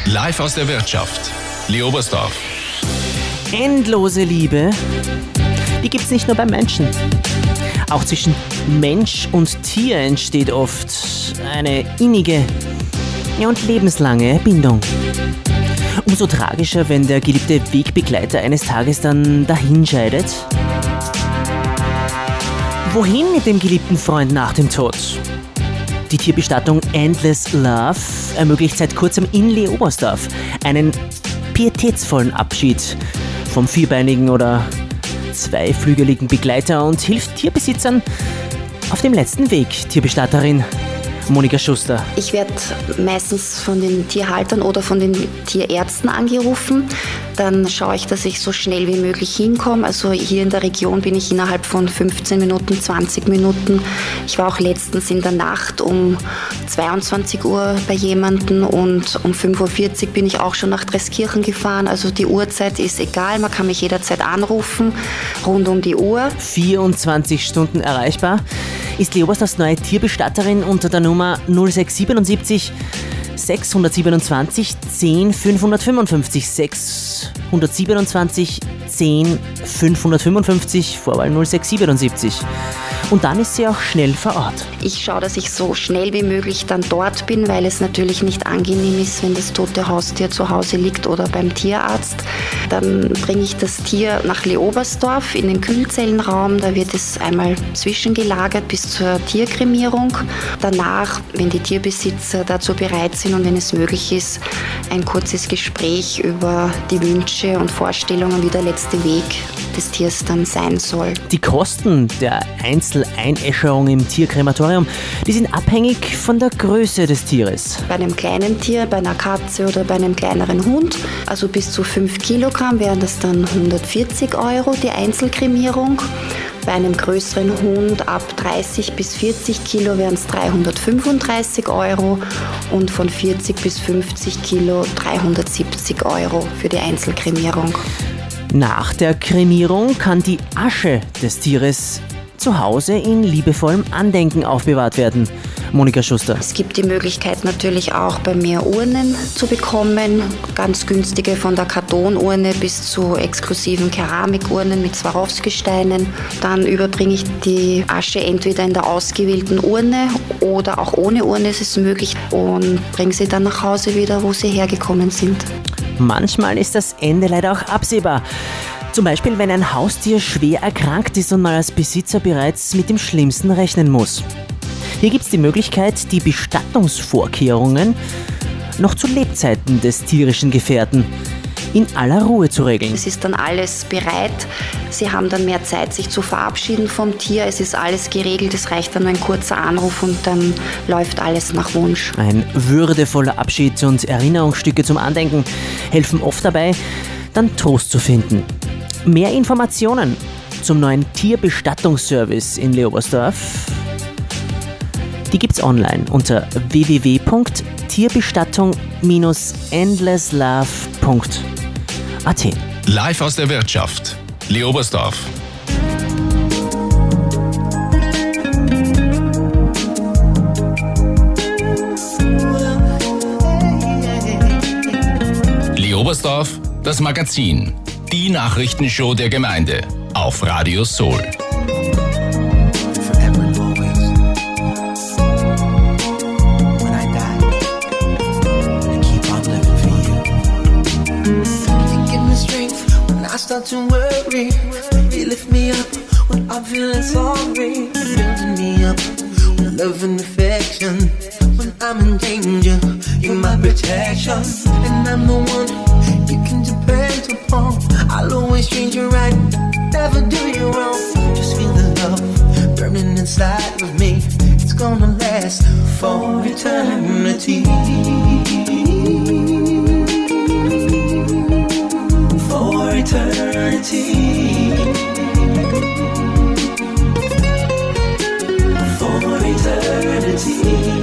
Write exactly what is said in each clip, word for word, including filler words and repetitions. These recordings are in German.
Live aus der Wirtschaft. Lee Oberstdorf. Endlose Liebe, die gibt's nicht nur beim Menschen. Auch zwischen Mensch und Tier entsteht oft eine innige, ja, und lebenslange Bindung. Umso tragischer, wenn der geliebte Wegbegleiter eines Tages dann dahinscheidet. Wohin mit dem geliebten Freund nach dem Tod? Die Tierbestattung Endless Love ermöglicht seit kurzem in Lee Oberstdorf einen pietätsvollen Abschied vom vierbeinigen oder zweiflügeligen Begleiter und hilft Tierbesitzern auf dem letzten Weg. Tierbestatterin Monika Schuster. Ich werde meistens von den Tierhaltern oder von den Tierärzten angerufen. Dann schaue ich, dass ich so schnell wie möglich hinkomme. Also hier in der Region bin ich innerhalb von fünfzehn Minuten, zwanzig Minuten. Ich war auch letztens in der Nacht um zweiundzwanzig Uhr bei jemandem und um fünf Uhr vierzig bin ich auch schon nach Dreskirchen gefahren. Also die Uhrzeit ist egal, man kann mich jederzeit anrufen, rund um die Uhr. vierundzwanzig Stunden erreichbar ist Lee Oberstdorfs neue Tierbestatterin unter der Nummer null sechs siebenundsiebzig sechshundertsiebenundzwanzig zehn fünfhundertfünfundfünfzig sechshundertsiebenundzwanzig zehn fünfhundertfünfundfünfzig, Vorwahl null sechs siebenundsiebzig. Und dann ist sie auch schnell vor Ort. Ich schaue, dass ich so schnell wie möglich dann dort bin, weil es natürlich nicht angenehm ist, wenn das tote Haustier zu Hause liegt oder beim Tierarzt. Dann bringe ich das Tier nach Lee Oberstdorf in den Kühlzellenraum. Da wird es einmal zwischengelagert bis zur Tierkremierung. Danach, wenn die Tierbesitzer dazu bereit sind und wenn es möglich ist, ein kurzes Gespräch über die Wünsche und Vorstellungen, wie der letzte Weg des Tiers dann sein soll. Die Kosten der Einzeleinäscherung im Tierkrematorium, die sind abhängig von der Größe des Tieres. Bei einem kleinen Tier, bei einer Katze oder bei einem kleineren Hund, also bis zu fünf Kilogramm, wären das dann hundertvierzig Euro, die Einzelkremierung. Bei einem größeren Hund ab dreißig bis vierzig Kilo wären es dreihundertfünfunddreißig Euro und von vierzig bis fünfzig Kilo dreihundertsiebzig Euro für die Einzelkremierung. Nach der Kremierung kann die Asche des Tieres zu Hause in liebevollem Andenken aufbewahrt werden. Monika Schuster. Es gibt die Möglichkeit natürlich auch bei mir Urnen zu bekommen, ganz günstige von der Kartonurne bis zu exklusiven Keramikurnen mit Swarovski-Steinen. Dann überbringe ich die Asche entweder in der ausgewählten Urne oder auch ohne Urne ist es möglich und bringe sie dann nach Hause wieder, wo sie hergekommen sind. Manchmal ist das Ende leider auch absehbar. Zum Beispiel, wenn ein Haustier schwer erkrankt ist und man als Besitzer bereits mit dem Schlimmsten rechnen muss. Hier gibt es die Möglichkeit, die Bestattungsvorkehrungen noch zu Lebzeiten des tierischen Gefährten in aller Ruhe zu regeln. Es ist dann alles bereit. Sie haben dann mehr Zeit, sich zu verabschieden vom Tier. Es ist alles geregelt. Es reicht dann nur ein kurzer Anruf und dann läuft alles nach Wunsch. Ein würdevoller Abschied und Erinnerungsstücke zum Andenken helfen oft dabei, dann Trost zu finden. Mehr Informationen zum neuen Tierbestattungsservice in Lee Oberstdorf, die gibt's online unter w w w punkt tierbestattung Bindestrich endlesslove punkt a t. Live aus der Wirtschaft. Lee Oberstdorf. Lee Oberstdorf, das Magazin. Die Nachrichtenshow der Gemeinde auf Radio Soul. Start to worry, you lift me up when I'm feeling sorry, building me up with love and affection. When I'm in danger, you're my protection, and I'm the one you can depend upon. I'll always treat you right, never do you wrong. Just feel the love burning inside of me. It's gonna last for eternity. For eternity, for eternity,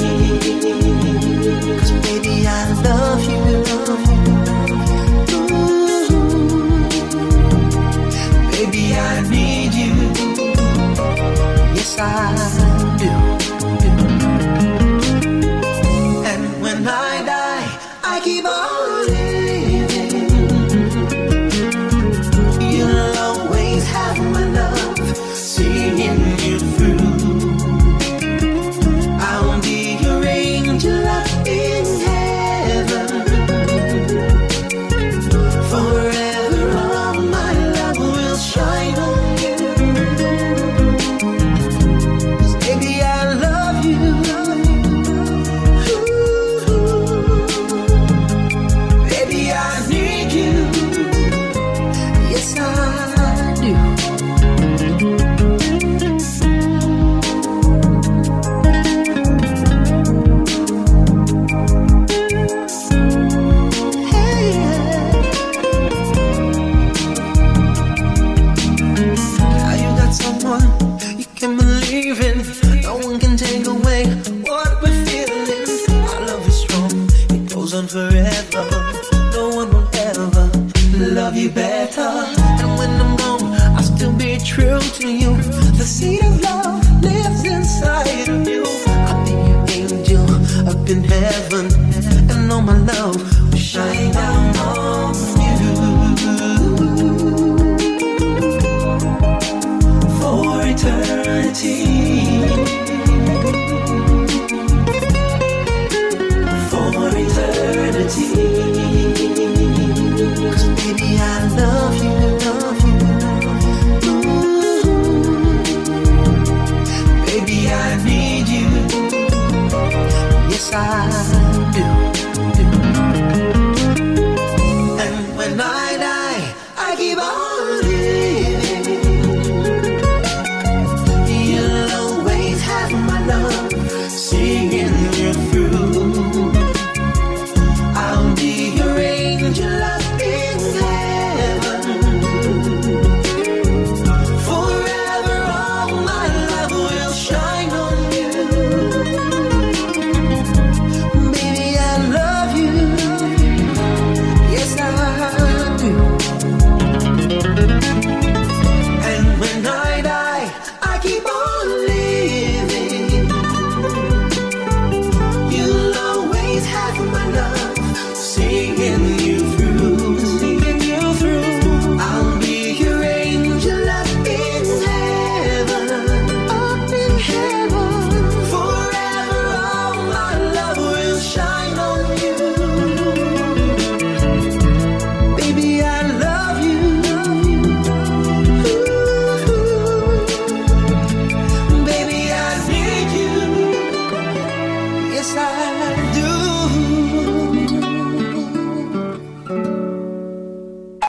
'cause baby I love you, ooh, baby I need you, yes I do, and when I I keep on living, you'll always have my love, seeing you through. I'll be your angel up in heaven. Forever all my love will shine on you. 'Cause baby, I love you. Baby, I need you. Yes, I do. Hey, now you got someone you can believe in. No one can take away what we're feeling. Our love is strong, it goes on forever. No one will ever love you better. And when I'm gone, I'll still be true to you. The seed of love lives inside of you. I'll be your angel up in heaven, and all my love